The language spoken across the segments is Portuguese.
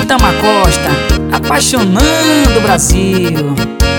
Itamar Costa, apaixonando o Brasil.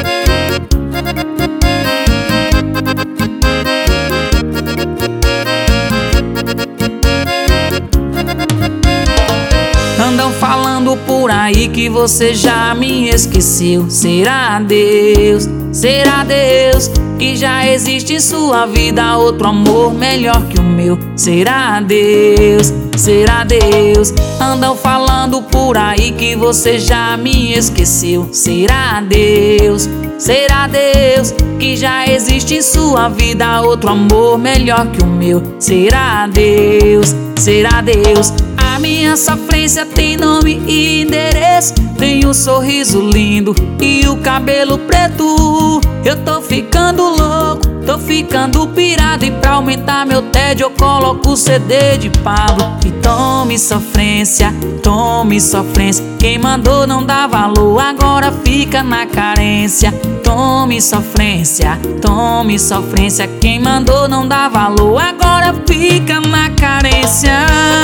Andam falando por aí que você já me esqueceu. Será Deus que já existe em sua vida outro amor melhor que o meu? Será Deus? Andam falando por aí que você já me esqueceu. Será Deus que já existe em sua vida outro amor melhor que o meu? Será Deus? A minha sofrência tem nome e endereço, tem um sorriso lindo e o cabelo preto. Eu tô ficando louco, tô ficando pirado, e pra aumentar meu tédio eu coloco o CD de Pablo. E tome sofrência, quem mandou não dá valor, agora fica na carência. Tome sofrência, quem mandou não dá valor, agora fica na carência.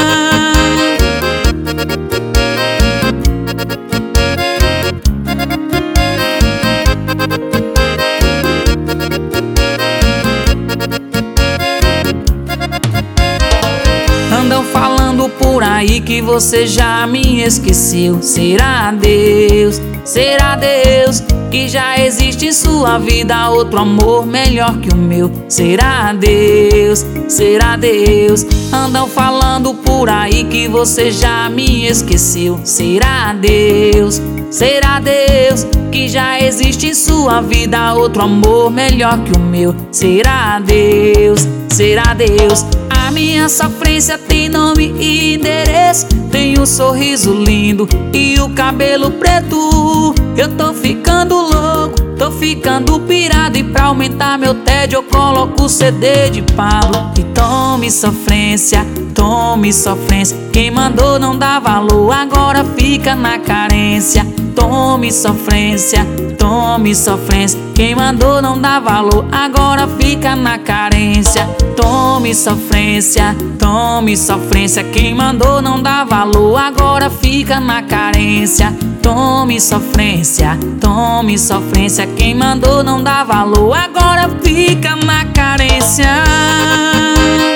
Andam falando por aí que você já me esqueceu. Será Deus que já existe em sua vida outro amor melhor que o meu? Será Deus? Andam falando por aí que você já me esqueceu. Será Deus que já existe em sua vida outro amor melhor que o meu? Será Deus? A minha sofrência tem nome e endereço, tem um sorriso lindo e o cabelo preto. Eu tô ficando louco, tô ficando pirado, e pra aumentar meu tédio eu coloco o CD de Pablo. E tome sofrência, quem mandou não dá valor, agora fica na carência. Tome sofrência, quem mandou não dá valor, agora fica na carência. Tome sofrência, quem mandou não dá valor, agora fica na carência. Tome sofrência, quem mandou não dá valor, agora fica na carência.